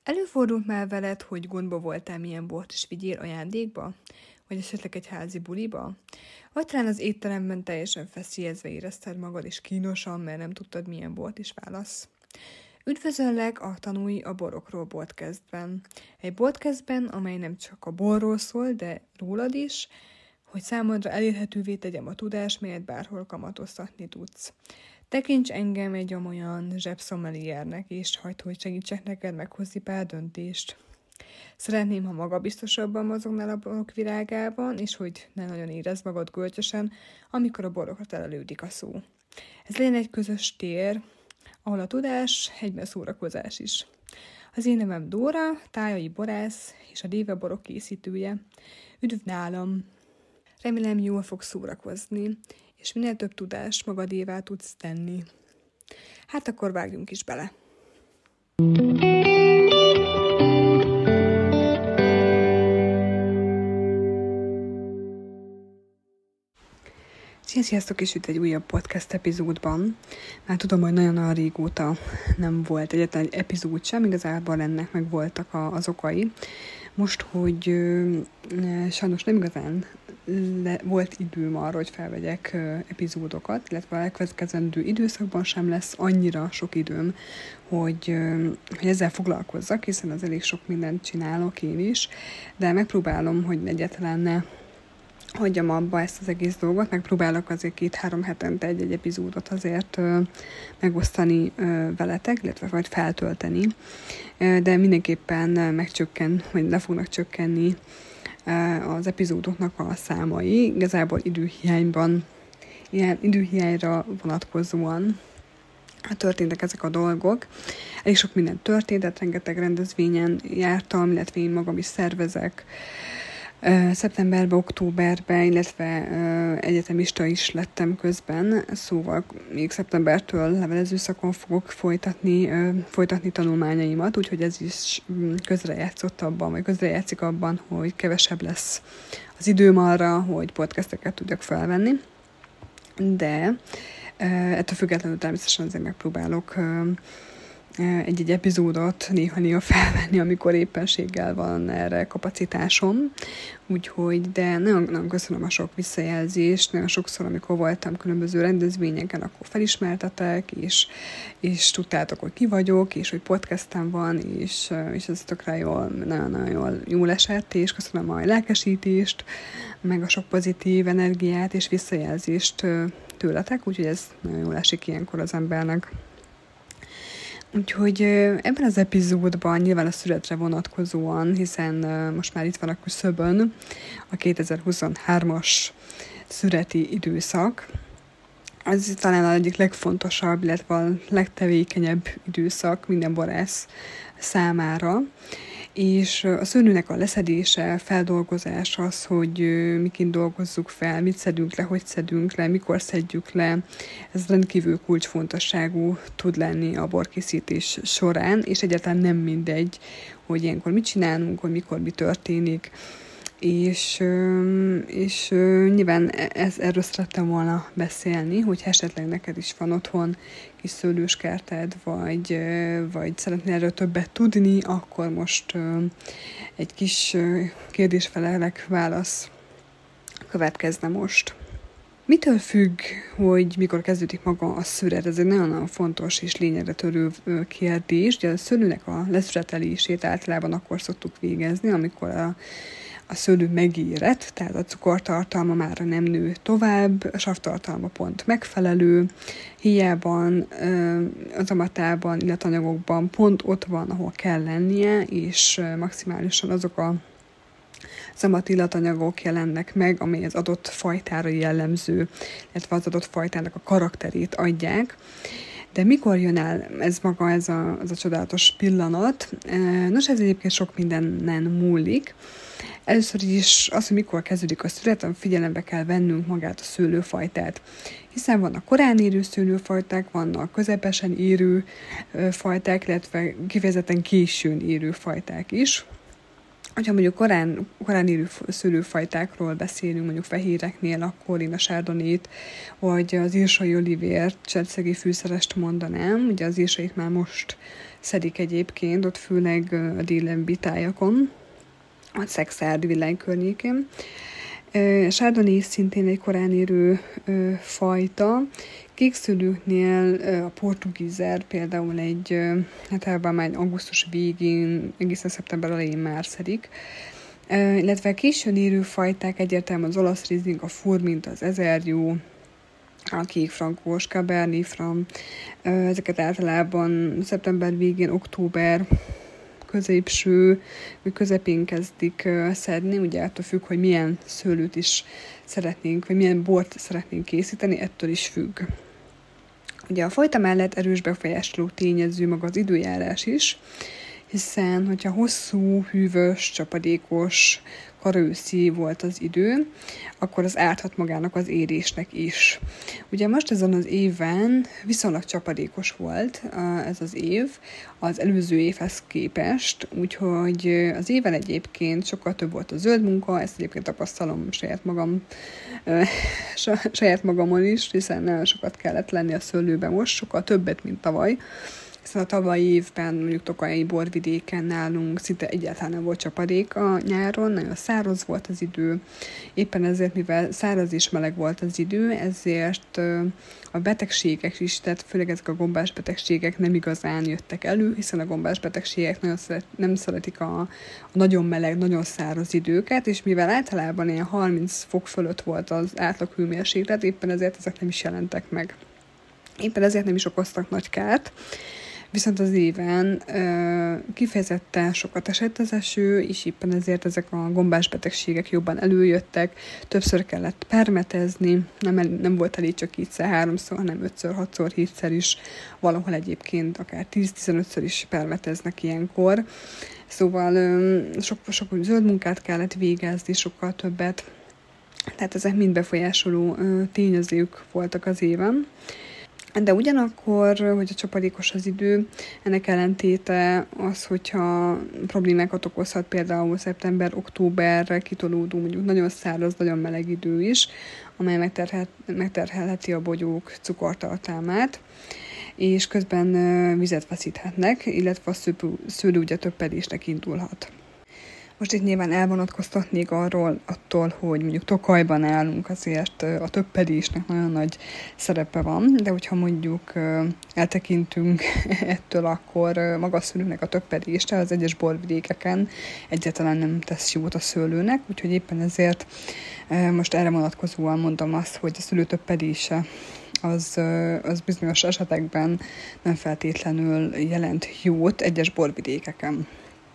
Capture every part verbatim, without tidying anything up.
Előfordult már veled, hogy gondba voltál, milyen bort is vigyél ajándékba? Vagy esetleg egy házi buliba? Vagy talán az étteremben teljesen feszélyezve érezted magad, és kínosan, mert nem tudtad, milyen bort is válasz? Üdvözöllek a Tanulj a borokról podcastben. Egy podcastben, amely nem csak a borról szól, de rólad is, hogy számodra elérhetővé tegyem a tudást, melyet bárhol kamatoztatni tudsz. Tekints engem egy olyan zsebszommeliernek, és hagyd, hogy segítsek neked meghozni pár döntést. Szeretném, ha magabiztosabban mozognál a borok virágában, és hogy ne nagyon érezd magad gölcsösen, amikor a borokra telelődik a szó. Ez legyen egy közös tér, ahol a tudás egyben szórakozás is. Az én nevem Dóra, tájai borász és a Déve borok készítője. Üdv nálam! Remélem, jól fogsz szórakozni, és minél több tudást magadévá tudsz tenni. Hát akkor vágjunk is bele! Sziasztok, és itt egy újabb podcast epizódban. Már tudom, hogy nagyon-nagyon régóta nem volt egyetlen egy epizód sem, igazából ennek meg voltak a, az okai. Most, hogy ö, sajnos nem igazán le, volt időm arra, hogy felvegyek ö, epizódokat, illetve a elkövetkezendő időszakban sem lesz annyira sok időm, hogy, ö, hogy ezzel foglalkozzak, hiszen az elég sok mindent csinálok én is, de megpróbálom, hogy egyáltalán ne hagyjam abba ezt az egész dolgot, megpróbálok azért két-három hetente egy-egy epizódot azért ö, megosztani ö, veletek, illetve vagy feltölteni, ö, de mindenképpen megcsökken, vagy le fognak csökkenni ö, az epizódoknak a számai, igazából időhiányban, ilyen időhiányra vonatkozóan történtek ezek a dolgok. Elég sok minden történt, rengeteg rendezvényen jártam, illetve én magam is szervezek, Uh, szeptemberben, októberben, illetve uh, egyetemista is lettem közben, szóval még szeptembertől levelező szakon fogok folytatni, uh, folytatni tanulmányaimat, úgyhogy ez is közrejátszott abban, vagy közrejátszik abban, hogy kevesebb lesz az időm arra, hogy podcasteket tudjak felvenni, de uh, ettől függetlenül természetesen azért megpróbálok uh, egy-egy epizódot néha-néha felvenni, amikor éppenséggel van erre kapacitásom. Úgyhogy, de nagyon, nagyon köszönöm a sok visszajelzést, nagyon sokszor, amikor voltam különböző rendezvényeken, akkor felismertetek, és, és tudtátok, hogy ki vagyok, és hogy podcastem van, és, és ez tökre jól, nagyon-nagyon jól, jól esett, és köszönöm a lelkesítést, meg a sok pozitív energiát és visszajelzést tőletek, úgyhogy ez nagyon jól esik ilyenkor az embernek. Úgyhogy ebben az epizódban nyilván a születre vonatkozóan, hiszen most már itt van a küszöbön a kétezer-huszonhármas születi időszak. Ez talán az egyik legfontosabb, illetve a legtevékenyebb időszak minden borász számára. És a szőlőnek a leszedése, feldolgozás az, hogy miként dolgozzuk fel, mit szedünk le, hogy szedünk le, mikor szedjük le. Ez rendkívül kulcsfontosságú tud lenni a borkészítés során, és egyáltalán nem mindegy, hogy ilyenkor mit csinálunk, hogy mikor mi történik. És, és nyilván ez, erről szerettem volna beszélni, hogy esetleg neked is van otthon kis szőlőskerted, vagy, vagy szeretnél erről többet tudni, akkor most egy kis kérdésfelelek válasz következne most. Mitől függ, hogy mikor kezdődik maga a szüret? Ez egy nagyon-nagyon fontos és lényegre törő kérdés. Ugye a szőlőnek a leszületelését általában akkor szoktuk végezni, amikor a A szőlő megérett, tehát a cukortartalma már nem nő tovább, a savtartalma pont megfelelő, héjában, az amatában, illatanyagokban pont ott van, ahol kell lennie, és maximálisan azok a zamat illatanyagok jelennek meg, amely az adott fajtára jellemző, illetve az adott fajtának a karakterét adják. De mikor jön el ez maga, ez a, ez a csodálatos pillanat? Nos, ez egyébként sok mindennen múlik. Először is az, hogy mikor kezdődik a szület, figyelembe kell vennünk magát a szőlőfajtát. Hiszen vannak korán érő szőlőfajták, vannak közepesen érő fajták, illetve kifejezetten későn érő fajták is. Ha mondjuk korán, korán érő szőlőfajtákról beszélünk, mondjuk fehéreknél, akkor én a sárdonét, vagy az írsai olivért, cserszegi fűszerest mondanám. Ugye az írsait már most szedik egyébként, ott főleg a délenbi tájakon, a Szexárd villány környékén. A sárdonét szintén egy korán érő fajta. Kékszőlőknél a portugízer például egy, hát ebben már augusztus végén, egészen szeptember elején már szedik. Illetve későn érő fajták egyértelműen az olasz rizling, a furmint, az ezerjó, a kék frankós, cabernet franc, ezeket általában szeptember végén, október középső, vagy közepén kezdik szedni, ugye attól függ, hogy milyen szőlőt is szeretnénk, vagy milyen bort szeretnénk készíteni, ettől is függ. Ugye a fajta mellett erős befolyásoló tényező maga az időjárás is, hiszen hogyha hosszú, hűvös, csapadékos, karaőszi volt az idő, akkor az árthat magának az érésnek is. Ugye most ezen az éven viszonylag csapadékos volt ez az év, az előző évhez képest, úgyhogy az éven egyébként sokkal több volt a zöld munka, ezt egyébként tapasztalom saját magam, saját magamon is, hiszen nagyon sokat kellett lenni a szőlőben most, sokkal többet, mint tavaly. Hiszen a tavalyi évben mondjuk Tokaj borvidéken nálunk szinte egyáltalán nem volt csapadék a nyáron, nagyon száraz volt az idő. Éppen ezért, mivel száraz és meleg volt az idő, ezért a betegségek is, tehát főleg ezek a gombás betegségek nem igazán jöttek elő, hiszen a gombás betegségek nagyon szeret, nem szeretik a, a nagyon meleg, nagyon száraz időket, és mivel általában ilyen harminc fok fölött volt az átlag hőmérséklet, éppen ezért ezek nem is jelentek meg. Éppen ezért nem is okoztak nagy kárt. Viszont az éven ö, kifejezetten sokat esett az eső, és éppen ezért ezek a gombás betegségek jobban előjöttek, többször kellett permetezni, nem, nem volt elég csak ígyszer, háromszor, hanem ötször, hatszor, hétszer is, valahol egyébként akár tíz-tizenötször is permeteznek ilyenkor. Szóval ö, sok, sok zöld munkát kellett végezni, sokkal többet, tehát ezek mind befolyásoló ö, tényezők voltak az éven. De ugyanakkor, hogy a csapadékos az idő, ennek ellentéte az, hogyha problémákat okozhat például szeptember-októberre kitolódó, mondjuk nagyon száraz, nagyon meleg idő is, amely megterhel, megterhelheti a bogyók cukortartalmát, és közben vizet veszíthetnek, illetve a szőlő ugye töppedésnek indulhat. Most itt nyilván elvonatkoztatnék arról, attól, hogy mondjuk Tokajban állunk, azért a töppedésnek nagyon nagy szerepe van, de hogyha mondjuk eltekintünk ettől, akkor maga a szőlőnek a töppedése az egyes borvidékeken egyáltalán nem tesz jót a szőlőnek, úgyhogy éppen ezért most erre vonatkozóan mondom azt, hogy a szőlő töppedése az, az bizonyos esetekben nem feltétlenül jelent jót egyes borvidékeken.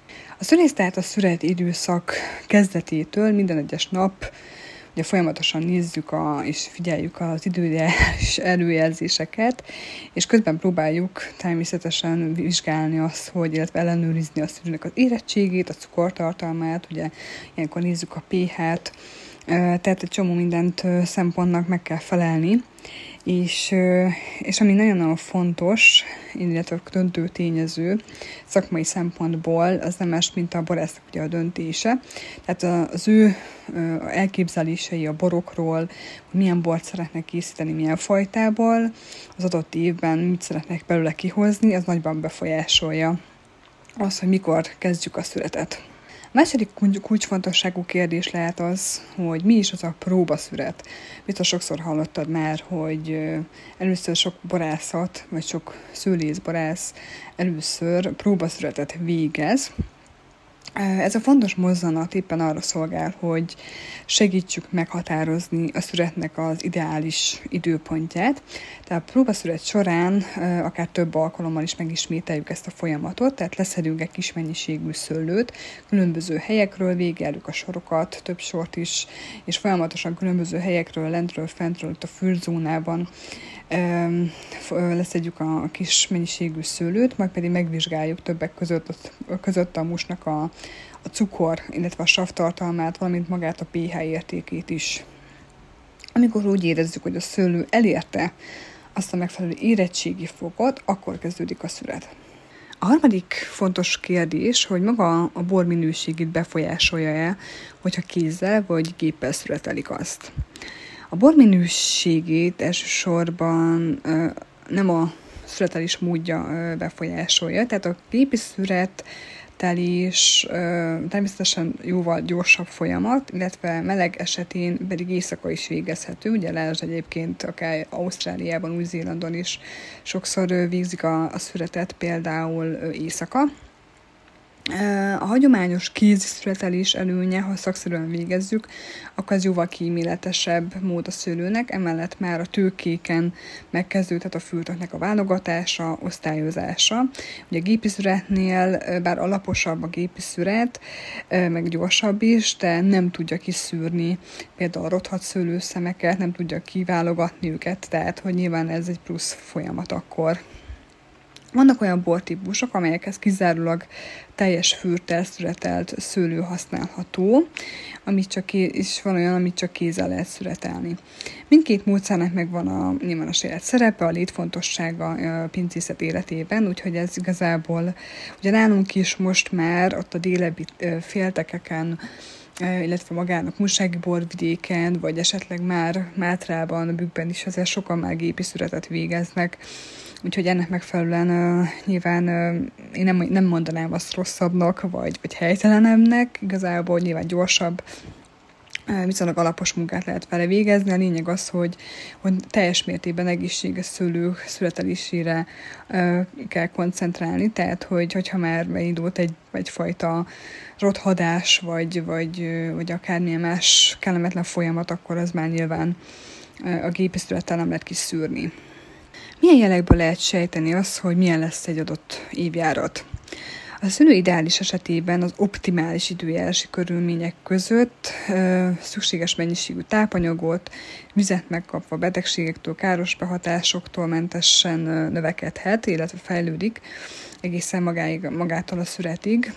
A szülész tehát a szüret időszak kezdetétől minden egyes nap ugye folyamatosan nézzük a, és figyeljük az időjárás előjelzéseket, és közben próbáljuk természetesen vizsgálni azt, hogy, illetve ellenőrizni a szülőnek az érettségét, a cukortartalmát, ugye ilyenkor nézzük a pH-t, tehát egy csomó mindent szempontnak meg kell felelni, és, és ami nagyon-nagyon fontos, illetve döntő tényező szakmai szempontból, az nem más, mint a borásznak ugye a döntése. Tehát az ő elképzelései a borokról, hogy milyen bort szeretnek készíteni, milyen fajtából, az adott évben mit szeretnek belőle kihozni, az nagyban befolyásolja az, hogy mikor kezdjük a szüretet. A második kulcsfontosságú kérdés lehet az, hogy mi is az a próbaszüret. Biztos sokszor hallottad már, hogy először sok borászat, vagy sok szőlészborász először próbaszüretet végez. Ez a fontos mozzanat éppen arra szolgál, hogy segítsük meghatározni a szüretnek az ideális időpontját. Tehát a próbaszüret során akár több alkalommal is megismételjük ezt a folyamatot, tehát leszedünk egy kis mennyiségű szőlőt, különböző helyekről végeljük a sorokat, több sort is, és folyamatosan különböző helyekről, lentről, fentről, itt a fülzónában leszedjük a kis mennyiségű szőlőt, majd pedig megvizsgáljuk többek között, között a musnak a, a cukor, illetve a savtartalmát, valamint magát a pH értékét is. Amikor úgy érezzük, hogy a szőlő elérte azt a megfelelő érettségi fokot, akkor kezdődik a szüret. A harmadik fontos kérdés, hogy maga a bor minőségét befolyásolja-e, hogyha kézzel vagy géppel szüretelik azt. A bor minőségét elsősorban nem a szüretelés módja befolyásolja, tehát a gépi szüretelés természetesen jóval gyorsabb folyamat, illetve meleg esetén pedig éjszaka is végezhető. Ugye lásd egyébként akár Ausztráliában, Új-Zélandon is sokszor végzik a, a szüretet például éjszaka. A hagyományos kézi szüretelés előnye, ha szakszerűen végezzük, akkor az jóval kíméletesebb mód a szőlőnek, emellett már a tőkéken megkezdődhet a fültöknek a válogatása, osztályozása. Ugye a gépi szüretnél, bár alaposabb a gépi szüret, meg gyorsabb is, de nem tudja kiszűrni például a rothadt szőlőszemeket, nem tudja kiválogatni őket, tehát hogy nyilván ez egy plusz folyamat akkor. Vannak olyan bortípusok, amelyekhez kizárólag teljes fürttel szüretelt szőlő használható, amit csak és van olyan, amit csak kézzel lehet szüretelni. Mindkét módszernek megvan a, nyilván a saját szerepe, a létfontossága a pincészet életében, úgyhogy ez igazából, ugye nálunk is most már ott a délebbi féltekeken, illetve magának Kunsági borvidéken, vagy esetleg már Mátrában, Bükkben is azért sokan már gépi szüretet végeznek, úgyhogy ennek megfelelően uh, nyilván uh, én nem, nem mondanám azt rosszabbnak, vagy, vagy helytelenebbnek, igazából nyilván gyorsabb, uh, viszonylag alapos munkát lehet vele végezni. A lényeg az, hogy, hogy teljes mértékben egészséges szőlők szüretelésére uh, kell koncentrálni, tehát hogy, hogyha már beindult egy, egyfajta rothadás, vagy, vagy, uh, vagy akármilyen más kellemetlen folyamat, akkor az már nyilván uh, a gépi szürettel nem lehet kiszűrni. Milyen jelekből lehet sejteni azt, hogy milyen lesz egy adott évjárat? A szőlő ideális esetében az optimális időjárási körülmények között ö, szükséges mennyiségű tápanyagot, vizet megkapva betegségektől, káros behatásoktól mentesen ö, növekedhet, illetve fejlődik egészen magáig, magától a szüretig.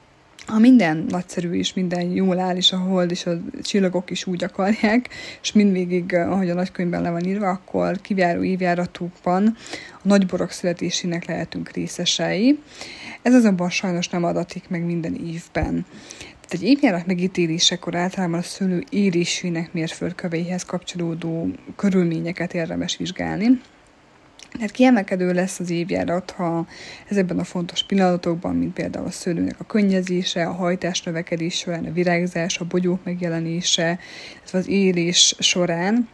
Ha minden nagyszerű és minden jól áll, és a hold és a csillagok is úgy akarják, és mindvégig, ahogy a nagykönyvben le van írva, akkor kiváró évjáratukban a nagyborok születésének lehetünk részesei. Ez azonban sajnos nem adatik meg minden évben. Tehát egy évjárat megítélésekor általában a szőlő érésének mérföldköveihez kapcsolódó körülményeket érdemes vizsgálni. Tehát kiemelkedő lesz az évjárat, ha ezekben a fontos pillanatokban, mint például a szőlőnek a könnyezése, a hajtás növekedés során, a virágzás, a bogyók megjelenése, illetve az érés során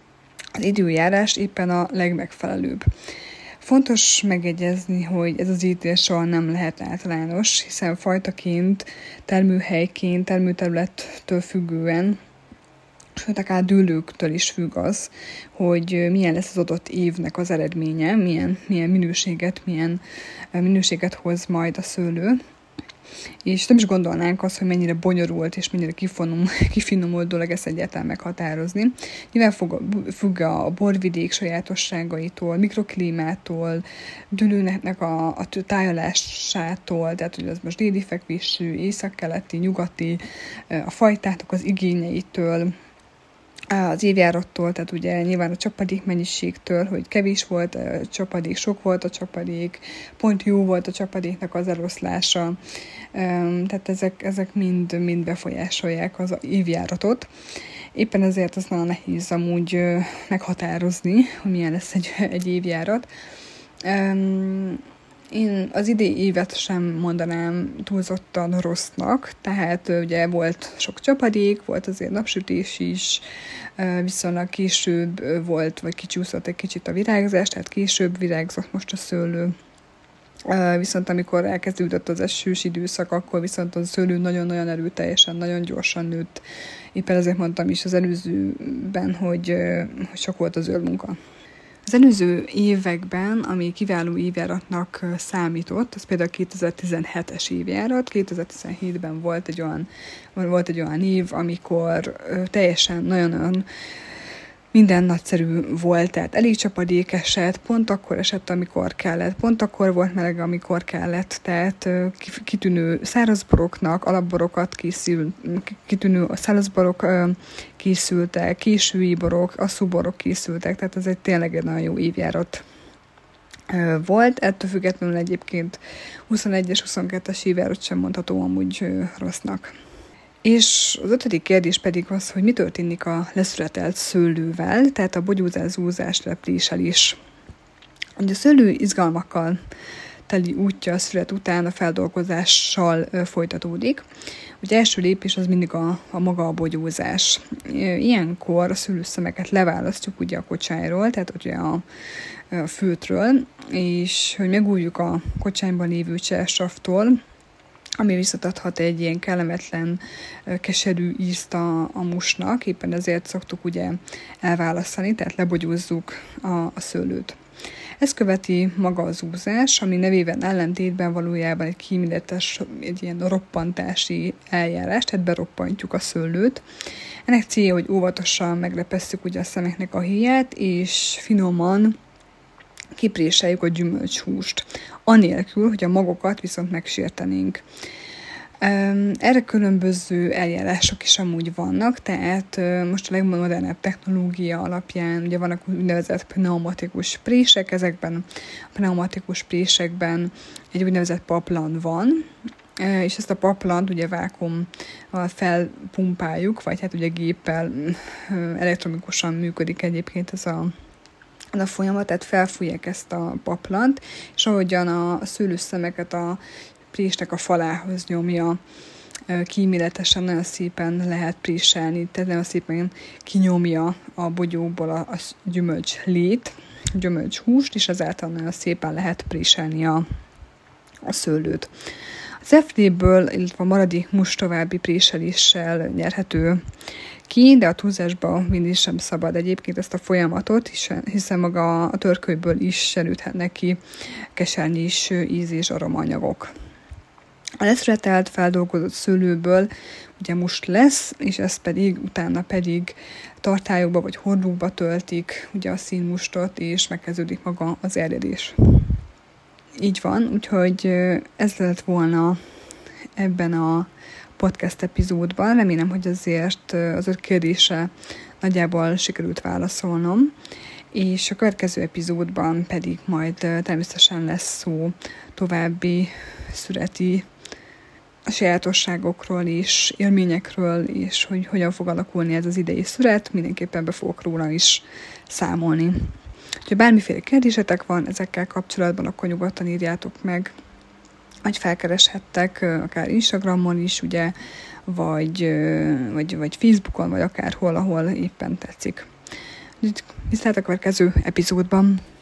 az időjárás éppen a legmegfelelőbb. Fontos megegyezni, hogy ez az ítélés soha nem lehet általános, hiszen fajtaként, termőhelyként, termőterülettől függően, sőt, akár dűlőktől is függ az, hogy milyen lesz az adott évnek az eredménye, milyen, milyen minőséget, milyen minőséget hoz majd a szőlő. És nem is gondolnánk azt, hogy mennyire bonyolult és mennyire kifonom, kifinomult dolog ezt egyáltalán meghatározni. Nyilván függ a borvidék sajátosságaitól, mikroklímától, dűlőnek a, a tájolásától, tehát hogy az most déli fekvésű, északkeleti, nyugati, a fajtátok az igényeitől, az évjárattól, tehát ugye nyilván a csapadék mennyiségtől, hogy kevés volt a csapadék, sok volt a csapadék, pont jó volt a csapadéknak az eloszlása, tehát ezek, ezek mind, mind befolyásolják az évjáratot. Éppen ezért az nagyon nehéz amúgy meghatározni, hogy milyen lesz egy, egy évjárat. Én az idei évet sem mondanám túlzottan rossznak, tehát ugye volt sok csapadék, volt azért napsütés is, viszonylag később volt, vagy kicsúszott egy kicsit a virágzás, tehát később virágzott most a szőlő. Viszont amikor elkezdődött az esős időszak, akkor viszont a szőlő nagyon-nagyon erőteljesen, nagyon gyorsan nőtt. Éppen ezért mondtam is az előzőben, hogy, hogy sok volt az őrmunka. Az előző években, ami kiváló évjáratnak számított, az például kétezer-tizenhetes évjárat, kétezer-tizenhétben volt egy olyan, volt egy olyan év, amikor teljesen nagyon-nagyon minden nagyszerű volt, tehát elég csapadék esett, pont akkor esett, amikor kellett, pont akkor volt meleg, amikor kellett, tehát kitűnő szárazboroknak, alapborokat készül, kitűnő szárazborok készültek, késői borok, asszúborok készültek, tehát ez egy tényleg egy nagyon jó évjárat volt, ettől függetlenül egyébként huszonegy és huszonkettes évjárat sem mondható amúgy rossznak. És az ötödik kérdés pedig az, hogy mi történik a leszületelt szőlővel, tehát a bogyózás, zúzás, repléselés. Ugye a szőlő izgalmakkal teli útja a szület után a feldolgozással ö, folytatódik. Ugye első lépés az mindig a, a maga a bogyózás. Ilyenkor a szőlőszemeket leválasztjuk ugye a kocsájról, tehát ugye a, a főtről, és hogy megújjuk a kocsányban lévő csersavtól, ami visszatadhat egy ilyen kellemetlen, keserű ízt a, a musnak, éppen ezért szoktuk ugye elválasztani, tehát lebogyózzuk a, a szőlőt. Ez követi maga az zúzás, ami nevében ellentétben valójában egy kíméletes, egy ilyen roppantási eljárás, tehát beroppantjuk a szőlőt. Ennek célja, hogy óvatosan meglepesszük ugye a szemeknek a héját, és finoman kipréseljük a gyümölcshúst, anélkül, hogy a magokat viszont megsértenénk. Erre különböző eljárások is amúgy vannak, tehát most a legmodernebb technológia alapján ugye vannak úgynevezett pneumatikus prések, ezekben a pneumatikus présekben egy úgynevezett paplan van, és ezt a paplant ugye vákuummal felpumpáljuk, vagy hát ugye géppel elektronikusan működik egyébként ez a a folyamat, tehát felfújják ezt a paplant, és ahogyan a szőlőszemeket a présnek a falához nyomja, kíméletesen nagyon szépen lehet préselni, tehát nagyon szépen kinyomja a bogyóból a, a gyümölcslét, a gyümölcshúst, és ezáltal nagyon szépen lehet préselni a, a szőlőt. Az ef dé-ből, illetve a maradék must további préseléssel nyerhető ki, de a túlzásba mindig sem szabad egyébként ezt a folyamatot, hiszen maga a törkölyből is serődhetnek ki kesernyés íz- és aromaanyagok. A leszületelt, feldolgozott szőlőből ugye must lesz, és ezt pedig utána pedig tartályokba vagy hordókba töltik ugye a színmustot, és megkezdődik maga az erjedés. Így van, úgyhogy ez lett volna ebben a podcast epizódban. Remélem, hogy azért az öt kérdésre nagyjából sikerült válaszolnom, és a következő epizódban pedig majd természetesen lesz szó további születi sajátosságokról és élményekről, és hogy hogyan fog alakulni ez az idei szület, mindenképpen be fogok róla is számolni. Ha bármiféle kérdésetek van ezekkel kapcsolatban, akkor nyugodtan írjátok meg, vagy felkereshettek akár Instagramon is, ugye, vagy, vagy, vagy Facebookon, vagy akárhol, ahol éppen tetszik. Viszlát a következő epizódban.